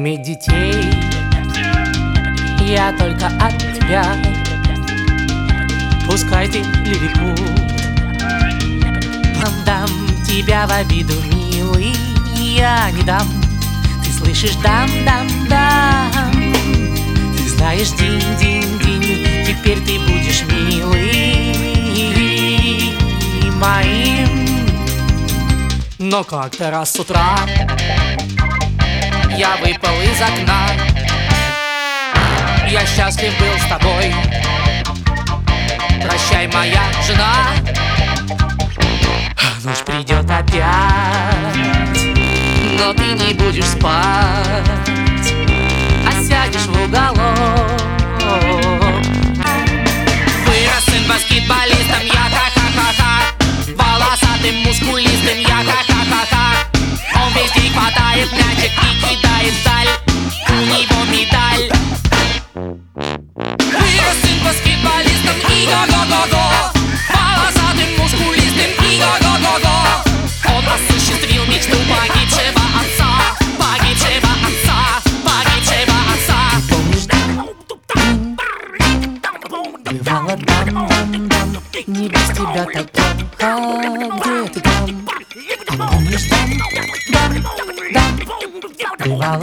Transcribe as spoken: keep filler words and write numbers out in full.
Иметь детей я только от тебя. Пускай ты лилипут, дам тебя в обиду, милый, я не дам. Ты слышишь, дам, дам, дам. Ты знаешь, динь-динь-динь, теперь ты будешь милый моим. Но как-то раз с утра я выпал из окна. Я счастлив был с тобой. Прощай, моя жена. Ночь придет опять, но ты не будешь спать, а сядешь в уголок. Вырос сын баскетболистом, я ха-ха-ха-ха. Волосатым, мускулистым, я ха-ха-ха-ха. Он везде хватает мячик и кидает вдаль. У него медаль. Вырос сын баскетболистом и го-го-го-го. Волосатым, мускулистым и го-го-го-го. Он осуществил мечту погибшего отца. Погибшего отца, погибшего отца. Помнишь, бывало, дам-дам-дам, не без тебя так плохо. Где ты там? Помнишь, дам-дам-дам, бывало.